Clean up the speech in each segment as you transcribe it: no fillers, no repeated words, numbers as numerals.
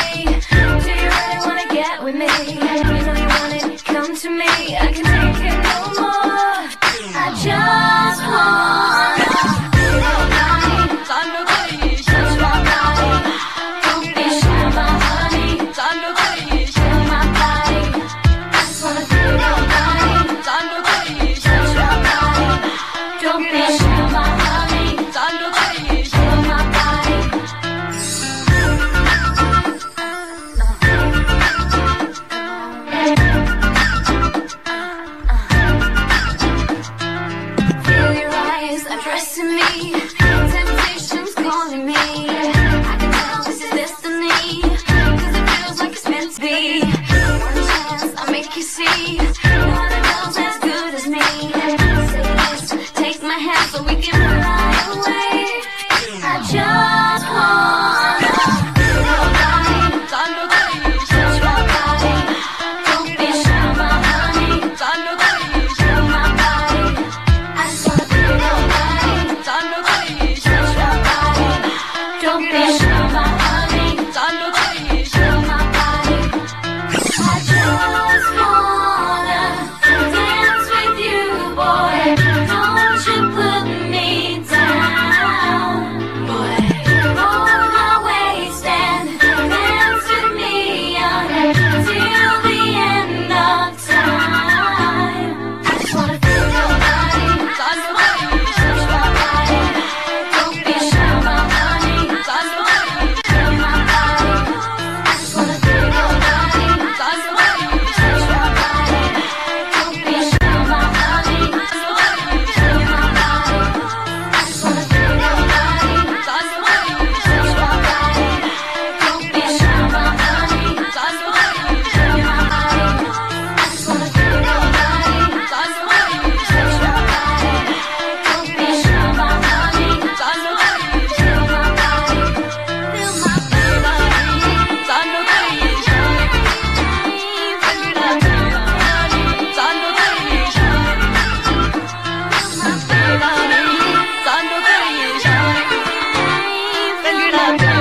me. Do you really wanna get with me? You know you want it, come to me. I can take it no more. I just wanna feel your body. Touch my body. Don't be shy, my honey. Feel my body. I just wanna feel your body. Touch my body. Don't be shy, my honey. Feel my body. Feel your eyes addressing me. Temptation's calling me. I can tell this is destiny. 'Cause it feels like it's meant to be. One chance, I'll make you see. No other girl's as good as me. Say yes, take my hand so we can fly away. I just wanna feel your body. Touch my body. Don't be shy, my honey. Feel my body. I just wanna feel your body. Touch my body. Don't be shy, my honey. Feel my body. I just wanna dance with you, boy. Don't you put me down, boy. Hold my waist and dance with me until the end of time. I just wanna feel your body. Touch my body. Don't be shy, my honey. Feel my body. I just wanna feel your body. Touch my body. Don't be shy, my honey. Feel my body. I just wanna feel your body. Touch my body. Don't be shy, my honey. Feel my body. I just wanna feel your body. Touch my body. Don't be shy, my honey. Feel my body. Feel my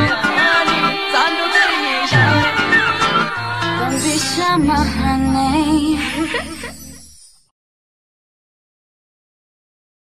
Don't be shy, my honey.